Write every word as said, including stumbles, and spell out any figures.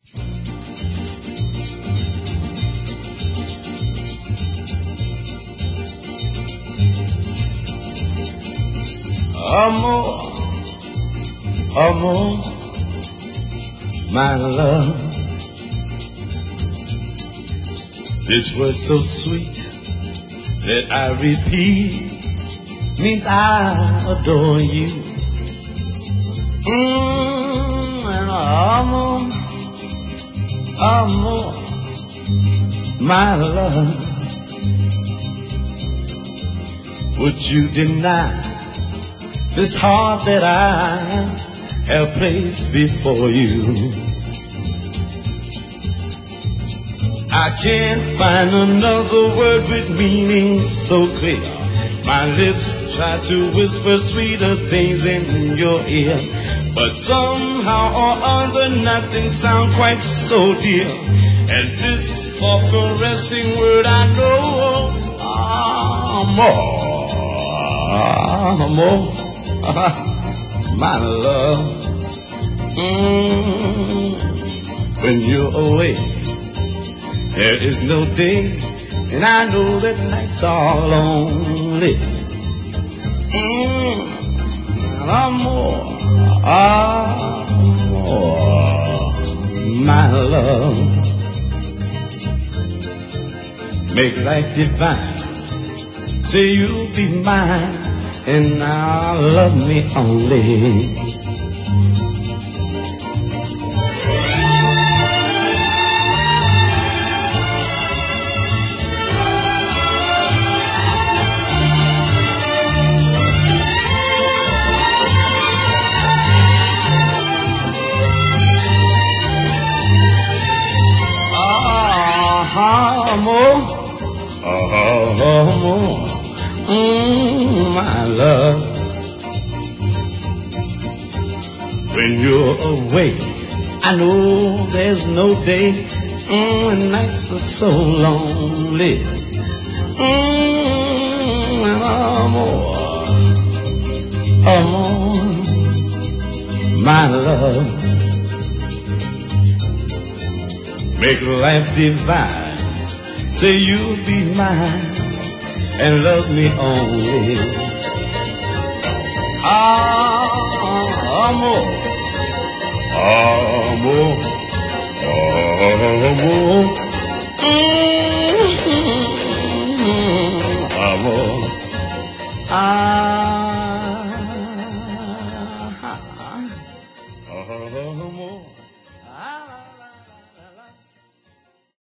Amor, amor, my love. This word so sweet that I repeat means I adore you. Mmm, and amor, amor, my love. Would you deny this heart that I have placed before you? I can't find another word with meaning so clear. My lips try to whisper sweeter things in your ear, but somehow or other nothing sounds quite so dear as this soft caressing word I know. Amor, amor, my love. Mm, when you're away, there is no day, and I know that nights are lonely. Mm, amor, amor, my love. Make life divine. Say you'll be mine, and now love me only. Amor, amor, mm, my love. When you're away, I know there's no day, mm, and nights are so lonely. Mm, amor, amor, my love. Make life divine. Say you'll be mine and love me only. Ah, amor, amor, amor, mm-hmm. Amor, ah.